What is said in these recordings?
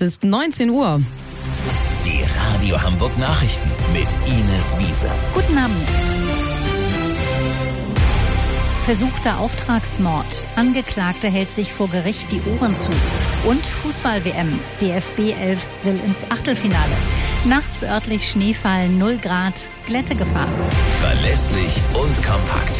Es ist 19 Uhr. Die Radio Hamburg Nachrichten mit Ines Wiese. Guten Abend. Versuchter Auftragsmord. Angeklagte hält sich vor Gericht die Ohren zu. Und Fußball-WM. DFB 11 will ins Achtelfinale. Nachts örtlich Schneefall, 0 Grad, Glättegefahr. Verlässlich und kompakt.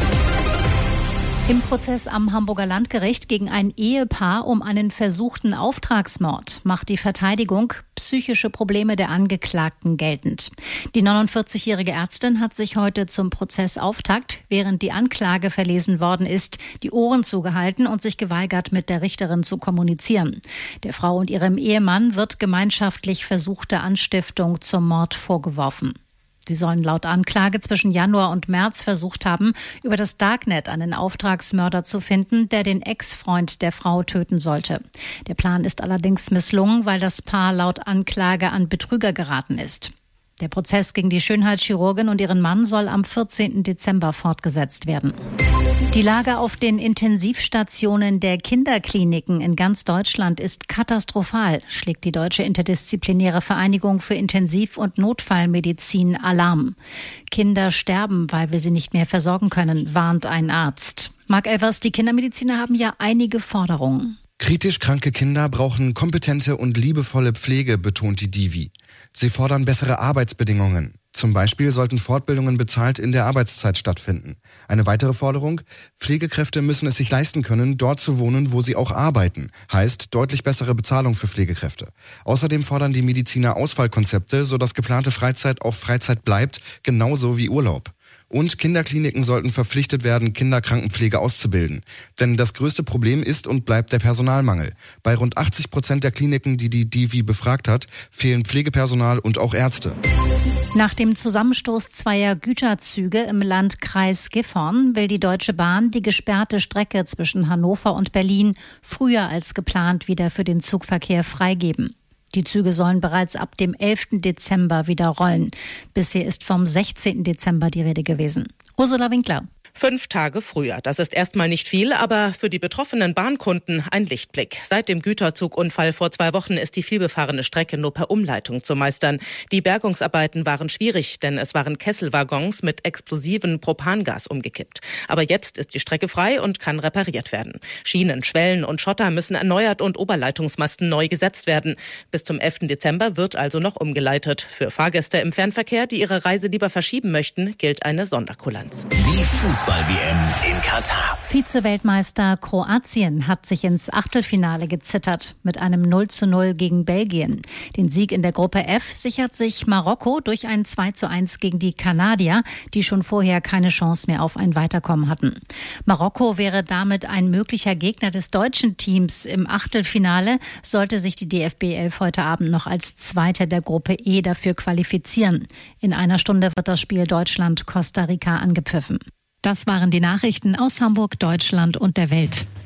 Im Prozess am Hamburger Landgericht gegen ein Ehepaar um einen versuchten Auftragsmord macht die Verteidigung psychische Probleme der Angeklagten geltend. Die 49-jährige Ärztin hat sich heute zum Prozessauftakt, während die Anklage verlesen worden ist, die Ohren zugehalten und sich geweigert, mit der Richterin zu kommunizieren. Der Frau und ihrem Ehemann wird gemeinschaftlich versuchte Anstiftung zum Mord vorgeworfen. Sie sollen laut Anklage zwischen Januar und März versucht haben, über das Darknet einen Auftragsmörder zu finden, der den Ex-Freund der Frau töten sollte. Der Plan ist allerdings misslungen, weil das Paar laut Anklage an Betrüger geraten ist. Der Prozess gegen die Schönheitschirurgin und ihren Mann soll am 14. Dezember fortgesetzt werden. Die Lage auf den Intensivstationen der Kinderkliniken in ganz Deutschland ist katastrophal, schlägt die Deutsche Interdisziplinäre Vereinigung für Intensiv- und Notfallmedizin Alarm. Kinder sterben, weil wir sie nicht mehr versorgen können, warnt ein Arzt. Marc Elvers, die Kindermediziner haben ja einige Forderungen. Kritisch kranke Kinder brauchen kompetente und liebevolle Pflege, betont die Divi. Sie fordern bessere Arbeitsbedingungen. Zum Beispiel sollten Fortbildungen bezahlt in der Arbeitszeit stattfinden. Eine weitere Forderung: Pflegekräfte müssen es sich leisten können, dort zu wohnen, wo sie auch arbeiten. Heißt deutlich bessere Bezahlung für Pflegekräfte. Außerdem fordern die Mediziner Ausfallkonzepte, sodass geplante Freizeit auch Freizeit bleibt, genauso wie Urlaub. Und Kinderkliniken sollten verpflichtet werden, Kinderkrankenpflege auszubilden. Denn das größte Problem ist und bleibt der Personalmangel. Bei rund 80% der Kliniken, die die Divi befragt hat, fehlen Pflegepersonal und auch Ärzte. Nach dem Zusammenstoß zweier Güterzüge im Landkreis Gifhorn will die Deutsche Bahn die gesperrte Strecke zwischen Hannover und Berlin früher als geplant wieder für den Zugverkehr freigeben. Die Züge sollen bereits ab dem 11. Dezember wieder rollen. Bisher ist vom 16. Dezember die Rede gewesen. Ursula Winkler. 5 Tage früher. Das ist erstmal nicht viel, aber für die betroffenen Bahnkunden ein Lichtblick. Seit dem Güterzugunfall vor 2 Wochen ist die vielbefahrene Strecke nur per Umleitung zu meistern. Die Bergungsarbeiten waren schwierig, denn es waren Kesselwaggons mit explosiven Propangas umgekippt. Aber jetzt ist die Strecke frei und kann repariert werden. Schienen, Schwellen und Schotter müssen erneuert und Oberleitungsmasten neu gesetzt werden. Bis zum 11. Dezember wird also noch umgeleitet. Für Fahrgäste im Fernverkehr, die ihre Reise lieber verschieben möchten, gilt eine Sonderkulanz. Die Fußball-WM in Katar. Vize-Weltmeister Kroatien hat sich ins Achtelfinale gezittert mit einem 0:0 gegen Belgien. Den Sieg in der Gruppe F sichert sich Marokko durch ein 2:1 gegen die Kanadier, die schon vorher keine Chance mehr auf ein Weiterkommen hatten. Marokko wäre damit ein möglicher Gegner des deutschen Teams im Achtelfinale, sollte sich die DFB 11 heute Abend noch als Zweiter der Gruppe E dafür qualifizieren. In einer Stunde wird das Spiel Deutschland-Costa Rica angepfiffen. Das waren die Nachrichten aus Hamburg, Deutschland und der Welt.